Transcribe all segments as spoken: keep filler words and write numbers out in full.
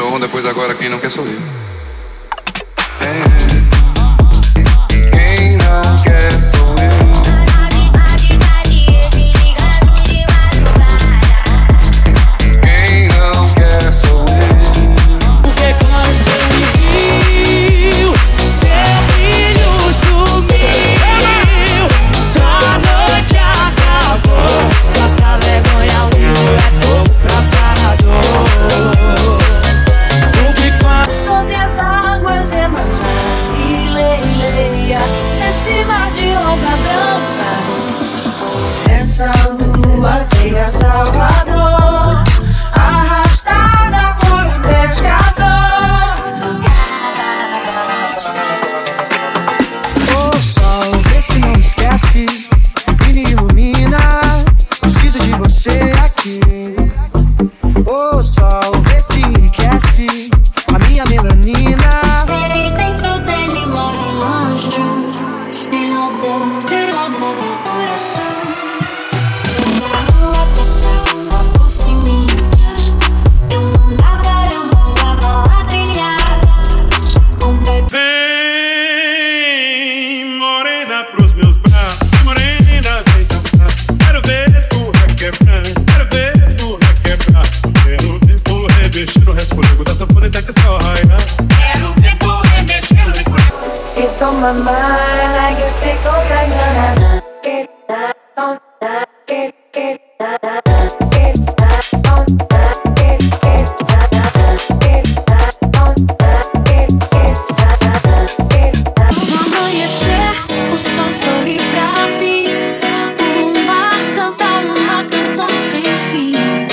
onda, pois agora quem não quer sou eu. Quem não quer sou eu. Quem não quer sou eu. Porque quando você me viu, seu brilho sumiu. Sua noite acabou. Nossa vergonha ao vivo é pouco pra falador. Porque quando sobre as águas de Iemanjá e leileia esse mar de rosa branca, essa lua veio a Salvador, arrastada por um pescador. Ô sol, vê se não esquece e me ilumina. Preciso de você aqui. Ô sol, vê se enriquece a minha melanina. Aí dentro dele mora um anjo, de amor, de amor no coração. Se essa rua, se essa rua fosse minha, eu mandava, eu mandava lá trilhar. Vem, morena, pros meus braços. Morena, vem dançar. Quero ver tu requebrar. Quero ver tu requebrar. Quero ver tu remexer no resfolego da sanfoneta que só raia. Quero ver tu remexer no resfolego. Então mamãe, que se compra nada. Que tá, não tá, que, que tá, que tá, não tá, que se tá, que tá, não tá, que se tá, que tá. No amanhecer, o sol sorri pra mim. O mar canta uma canção sem fim.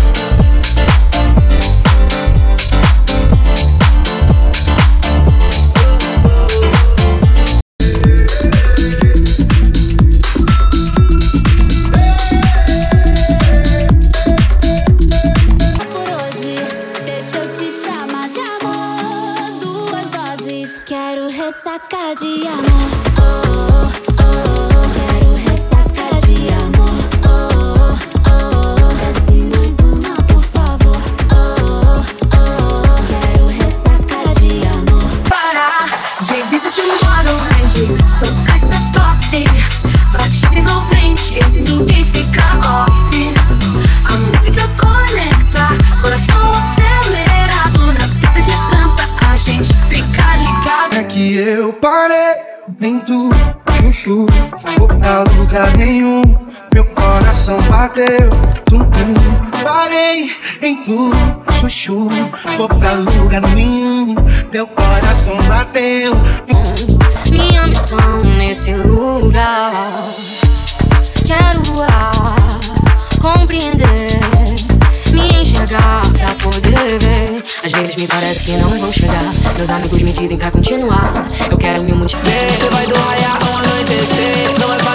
Por hoje, deixa eu te chamar de amor. Duas doses, quero ressacar de amor. Oh, oh, oh, oh. Quero ressacar de amor. Oh, oh, oh. Desce mais uma, por favor. Oh, oh, oh. Quero ressacar de amor. Para de vídeo de modo grande, sou festa top. Bate envolvente, ninguém fica off. A música conecta, coração acelerado. Na pista de dança a gente fica ligado. É que eu parei em tu, chuchu. Vou pra lugar nenhum, meu coração bateu. Tum, tum. Parei em tu, chuchu. Vou pra lugar nenhum, meu coração bateu. Tum. Minha missão nesse lugar, quero voar, compreender, me enxergar pra poder ver. Às vezes me parece que não vou chegar. Meus amigos me dizem pra continuar. Eu quero me multiplicar. Você vai do raiar ao anoitecer. Não é